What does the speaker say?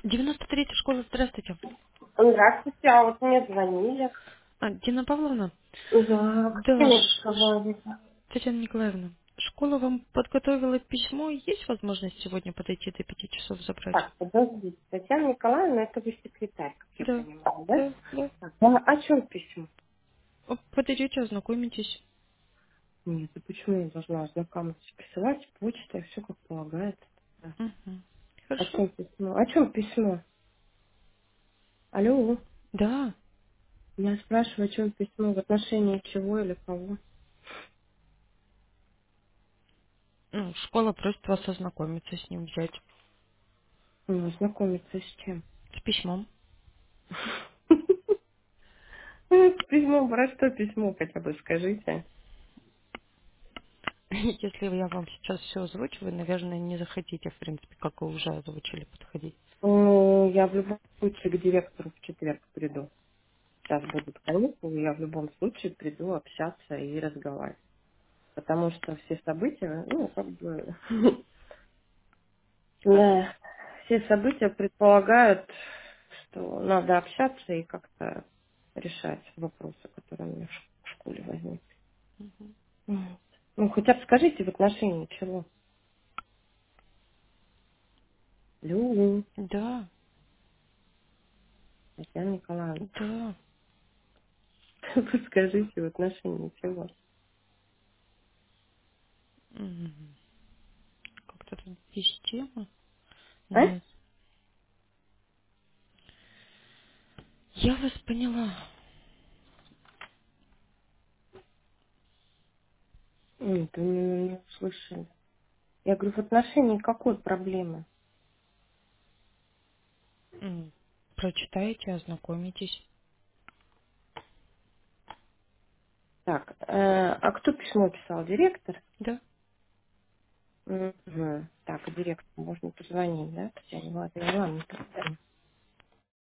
93-я школа, здравствуйте. Здравствуйте, а вот мне звонили. Дина Павловна? Да, как Да, мне разговаривали? Татьяна Николаевна. Школа вам подготовила письмо. Есть возможность сегодня подойти до 5 часов забрать? Так, подождите. Татьяна Николаевна, это вы секретарь, как я Да, понимаю, да? да, да. Так, а о чем письмо? Подойдете, ознакомитесь. Нет, а почему я должна ознакомиться? Присылать почтой, все как полагается. Да. Мгм. О Хорошо. чем письмо? О чем письмо? Алло, Да. я спрашиваю, о чем письмо, в отношении чего или кого? Школа просит вас ознакомиться с ним, взять. Ну, знакомиться с чем? С письмом. Письмо, про что письмо хотя бы скажите? Если я вам сейчас все озвучу, вы, наверное, не захотите, в принципе, как вы уже озвучили, подходить. Ну, я в любом случае к директору в четверг приду. Сейчас будут каникулы, я в любом случае приду общаться и разговаривать. Потому что все события, ну, как бы, да, все события предполагают, что надо общаться и как-то решать вопросы, которые у меня в школе возникли. Вот. Ну, хотя бы скажите в отношении чего. Алло, Да, Татьяна Николаевна, да. подскажите в отношении чего. Мгм. Как-то тут есть тема. А? Нет. Я вас поняла. Нет, вы меня не услышали. Я говорю, в отношении какой проблемы? Прочитайте, ознакомитесь. Так, а кто письмо писал? Директор? Да. Мгм. Так, директору можно позвонить, да? Татьяне Владимировне? Ладно,